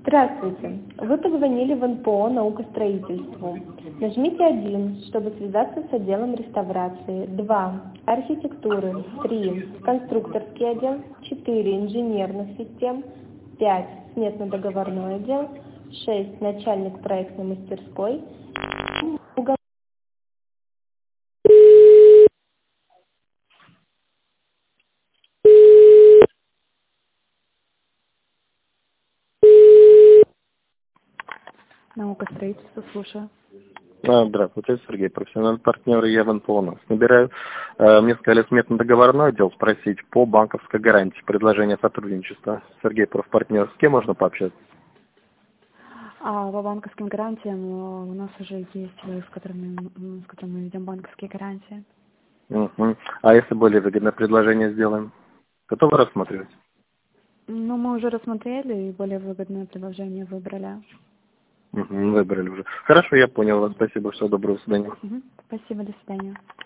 Здравствуйте. Вы позвонили в НПО «Наукостроительству». Нажмите 1, чтобы связаться с отделом реставрации, 2 – архитектуры, 3 – конструкторский отдел, 4 – инженерных систем, 5 – сметно-договорной отдел, 6 – начальник проектной мастерской, Наукостроительство, слушаю. Здравствуйте, Сергей, профессиональный партнер, я в НПО нас набираю. Мне сказали сметно-договорной отдел спросить по банковской гарантии, предложение сотрудничества. Сергей, профпартнер, с кем можно пообщаться? По банковским гарантиям у нас уже есть, с которыми мы ведем банковские гарантии. А если более выгодное предложение сделаем? Готовы рассматривать? Мы уже рассмотрели и более выгодное предложение выбрали. Выбрали уже. Хорошо, я понял вас. Спасибо, всего доброго, до свидания. Спасибо, до свидания.